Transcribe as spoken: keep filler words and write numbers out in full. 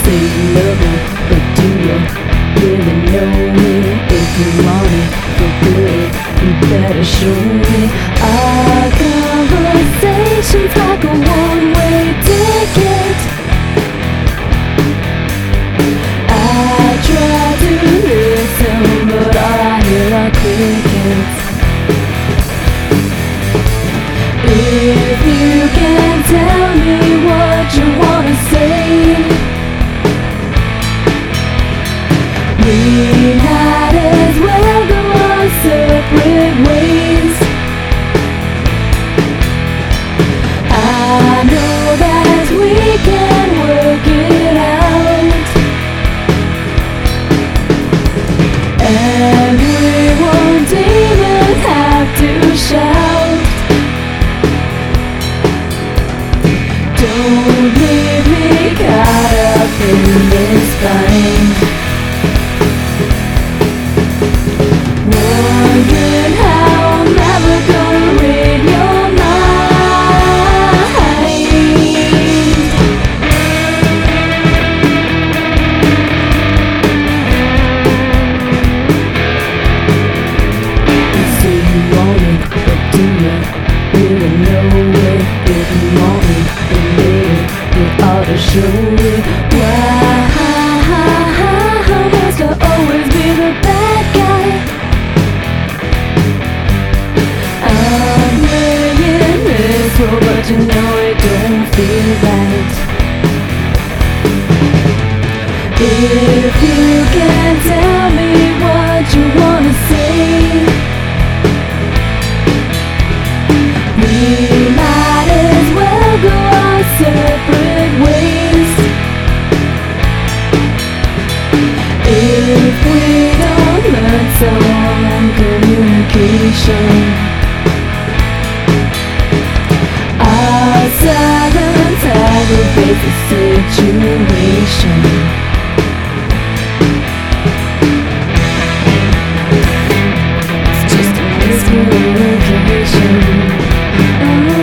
say you love me, but do you really know me? If you want it for good, you better show me. Our conversation's like a one-way ticket. I try to listen, but all I hear are crickets. If you can tell me what you wanna say, we might as well go our separate ways. I know that we can work it out, and we won't even have to shout. Don't leave me caught up in this bind, wondering how I'm ever gonna read your mind. You say you want it, but do you really know it? If you want it, then baby, you ought to show it. Why must I always be the bad guy? I'm playing this role, but you know it don't feel right. If you can tell me what you wanna say, we might as well go our separate ways. If we don't learn some communication, our silence aggravates the situation. It's just a miscommunication. Oh.